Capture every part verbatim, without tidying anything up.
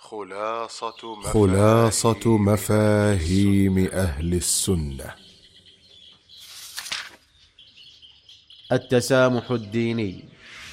خلاصة مفاهيم, خلاصة مفاهيم أهل السنة. التسامح الديني.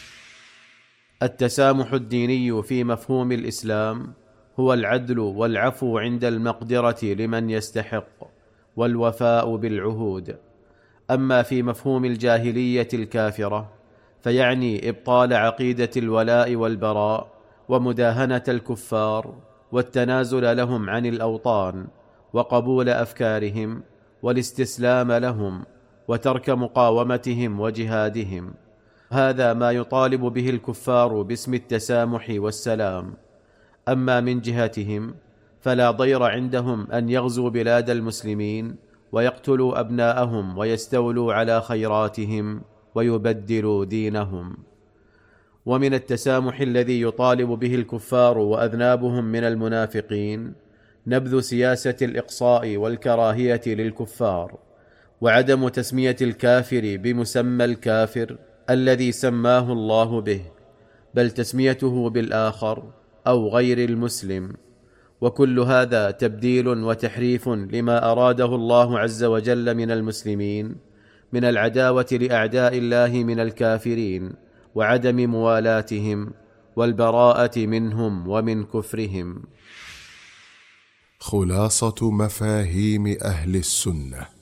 التسامح الديني في مفهوم الإسلام هو العدل والعفو عند المقدرة لمن يستحق، والوفاء بالعهود. أما في مفهوم الجاهلية الكافرة فيعني إبطال عقيدة الولاء والبراء، ومداهنة الكفار، والتنازل لهم عن الأوطان، وقبول أفكارهم، والاستسلام لهم، وترك مقاومتهم وجهادهم. هذا ما يطالب به الكفار باسم التسامح والسلام. أما من جهتهم فلا ضير عندهم أن يغزوا بلاد المسلمين ويقتلوا أبناءهم ويستولوا على خيراتهم ويبدلوا دينهم. ومن التسامح الذي يطالب به الكفار وأذنابهم من المنافقين نبذ سياسة الإقصاء والكراهية للكفار، وعدم تسمية الكافر بمسمى الكافر الذي سماه الله به، بل تسميته بالآخر أو غير المسلم. وكل هذا تبديل وتحريف لما أراده الله عز وجل من المسلمين من العداوة لأعداء الله من الكافرين، وعدم موالاتهم، والبراءة منهم ومن كفرهم. خلاصة مفاهيم أهل السنة.